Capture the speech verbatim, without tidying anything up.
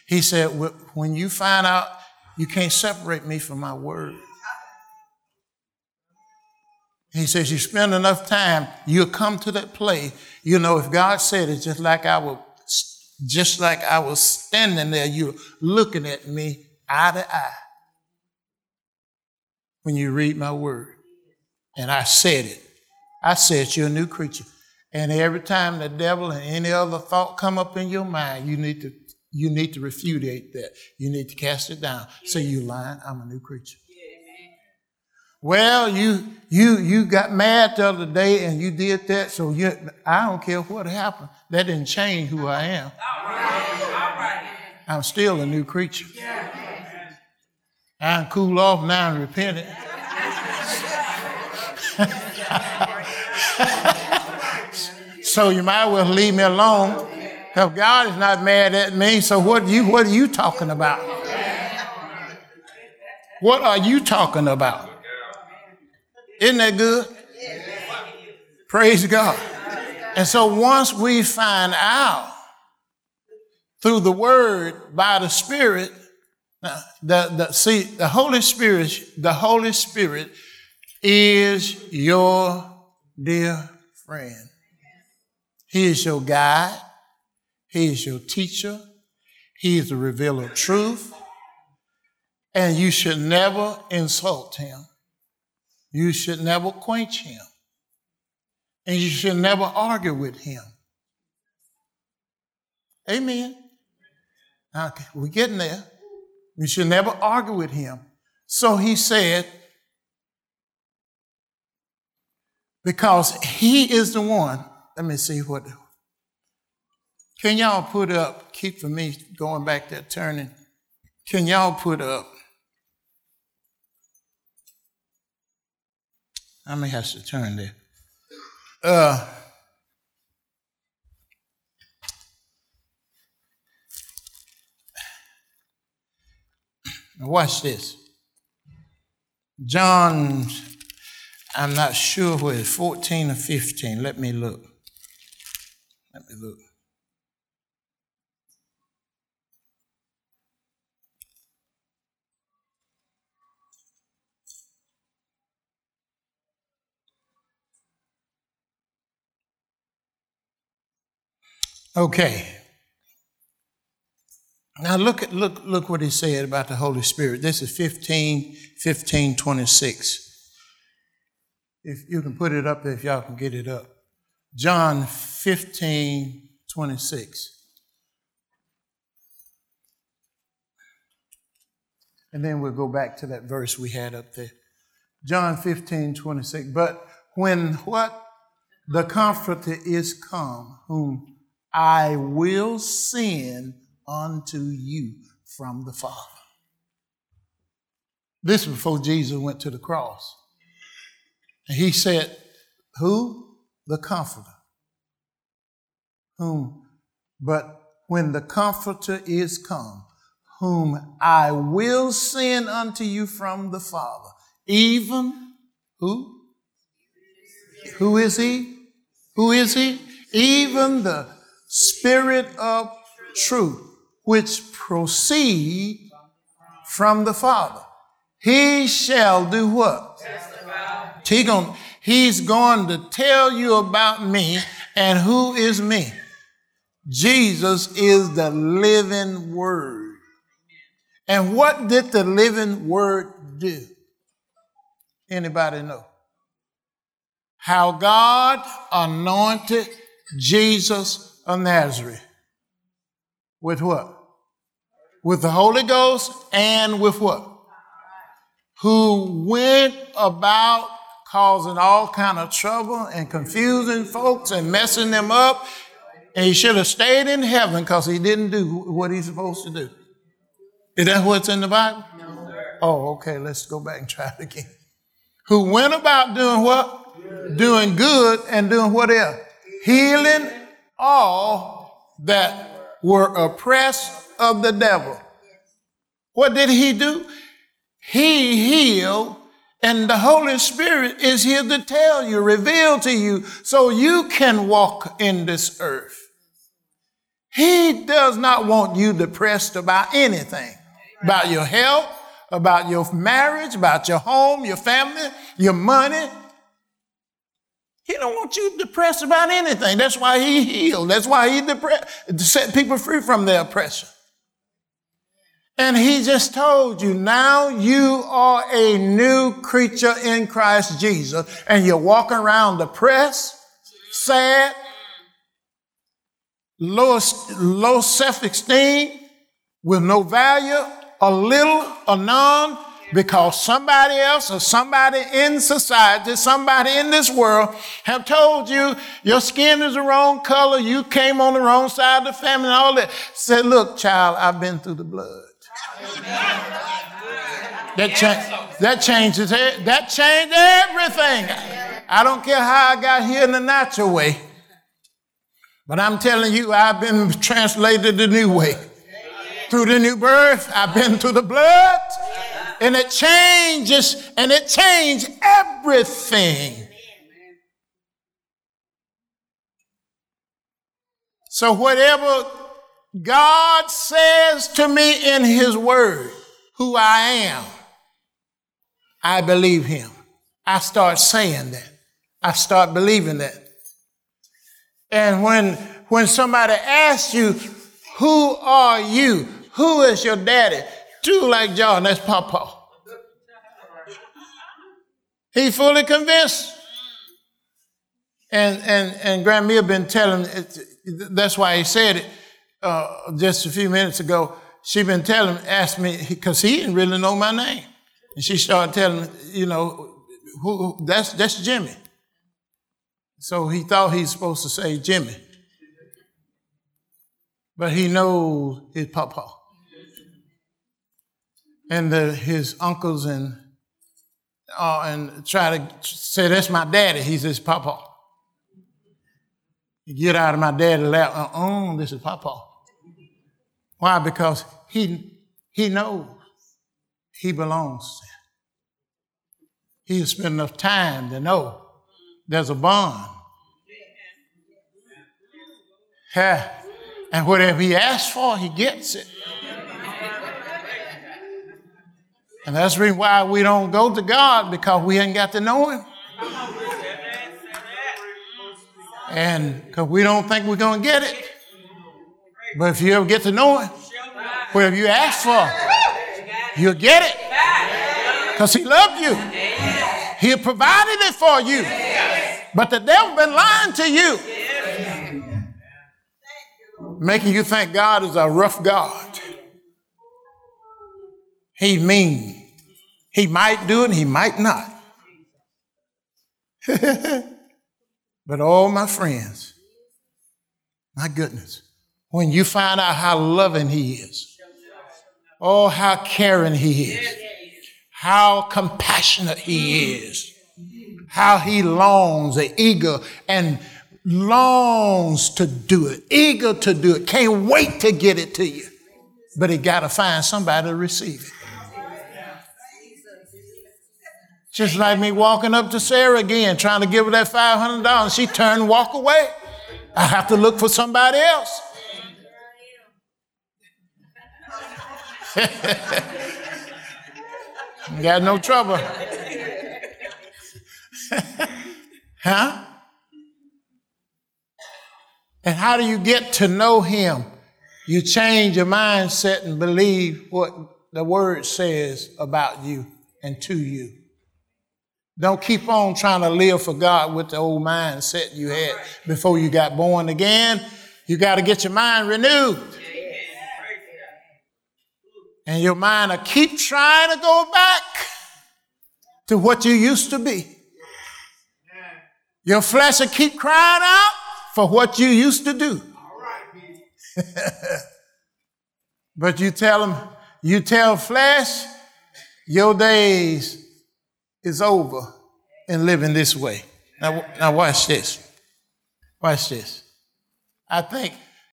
He said, when you find out you can't separate me from my word. He says, you spend enough time, you'll come to that place. You know, if God said it, just like I was, just like I was standing there, you're looking at me eye to eye when you read my word. And I said it. I said you're a new creature. And every time the devil and any other thought come up in your mind, you need to you need to refutate that. You need to cast it down. Say, you lying, I'm a new creature. Well, you you you got mad the other day and you did that, so you, I don't care what happened. That didn't change who I am. All right. All right. I'm still a new creature. I'm cool off now and repented. So you might well leave me alone. Because God is not mad at me, so what are you what are you talking about? What are you talking about? Isn't that good? Praise God. And so once we find out through the word by the Spirit, the, the see the Holy Spirit, the Holy Spirit is your dear friend. He is your guide. He is your teacher. He is the revealer of truth. And you should never insult him. You should never quench him. And you should never argue with him. Amen. Okay, we're getting there. You should never argue with him. So he said, because he is the one. Let me see what. Can y'all put up, keep for me going back there turning. Can y'all put up? I may have to turn there. Uh, watch this. John, I'm not sure where it's fourteen or fifteen. Let me look. Let me look. Okay. Now look at look look what he said about the Holy Spirit. This is fifteen, fifteen, twenty-six. If you can put it up there, if y'all can get it up. John fifteen, twenty-six. And then we'll go back to that verse we had up there. John fifteen, twenty-six. But when what? The Comforter is come, whom I will send unto you from the Father. This was before Jesus went to the cross. And he said, who? The Comforter. Whom? But when the Comforter is come, whom I will send unto you from the Father, even who? Who is he? Who is he? Even the Spirit of truth, which proceed from the Father. He shall do what? Testify. He gonna, he's going to tell you about me. And who is me? Jesus is the living word. And what did the living word do? Anybody know? How God anointed Jesus of Nazareth. With what? With the Holy Ghost and with what? Who went about causing all kind of trouble and confusing folks and messing them up. And he should have stayed in heaven because he didn't do what he's supposed to do. Is that what's in the Bible? No, sir. Oh, okay. Let's go back and try it again. Who went about doing what? Good. Doing good and doing what else? Healing all that were oppressed of the devil. What did he do? He healed, and the Holy Spirit is here to tell you, reveal to you, so you can walk in this earth. He does not want you depressed about anything, about your health, about your marriage, about your home, your family, your money. He don't want you depressed about anything. That's why he healed. That's why he depressed, to set people free from their oppression. And he just told you, now you are a new creature in Christ Jesus. And you're walking around depressed, sad, low, low self-esteem, with no value, a little or none, because somebody else or somebody in society, somebody in this world have told you your skin is the wrong color, you came on the wrong side of the family and all that. Said, look, child, I've been through the blood. That, cha- that changes it. That changed everything. I don't care how I got here in the natural way, but I'm telling you, I've been translated the new way. Through the new birth, I've been through the blood, and it changes, and it changed everything. So whatever God says to me in his word, who I am, I believe him. I start saying that. I start believing that. And when, when somebody asks you, who are you? Who is your daddy? Do like John, that's Papa. He fully convinced. And, and, and Grandma had been telling, that's why he said it uh, just a few minutes ago. She been telling, asked me, because he didn't really know my name. And she started telling me, you know, who, that's, that's Jimmy. So he thought he's supposed to say Jimmy. But he knows his Papa. And the, his uncles and uh, and try to say, that's my daddy. He's his Papa. You get out of my daddy's lap, uh-uh, this is Papa. Why? Because he, he knows he belongs. He's spent enough time to know there's a bond. Yeah. And whatever he asks for, he gets it. And that's the reason why we don't go to God, because we ain't got to know him. And because we don't think we're going to get it. But if you ever get to know him, whatever you ask for, you'll get it. Because he loved you. He provided it for you. But the devil been lying to you, making you think God is a rough God. He's mean. He might do it and he might not. But all my friends, my goodness, when you find out how loving he is, oh, how caring he is, how compassionate he is, how he longs and eager and longs to do it, eager to do it, can't wait to get it to you. But he got to find somebody to receive it. Just like me walking up to Sarah again, trying to give her that five hundred dollars. She turned and walked away. I have to look for somebody else. Got no trouble. Huh? And how do you get to know him? You change your mindset and believe what the word says about you and to you. Don't keep on trying to live for God with the old mindset you had before you got born again. You got to get your mind renewed. And your mind will keep trying to go back to what you used to be. Your flesh will keep crying out for what you used to do. But you tell them, you tell flesh, your days is over in living this way. Now, now watch this. Watch this. I think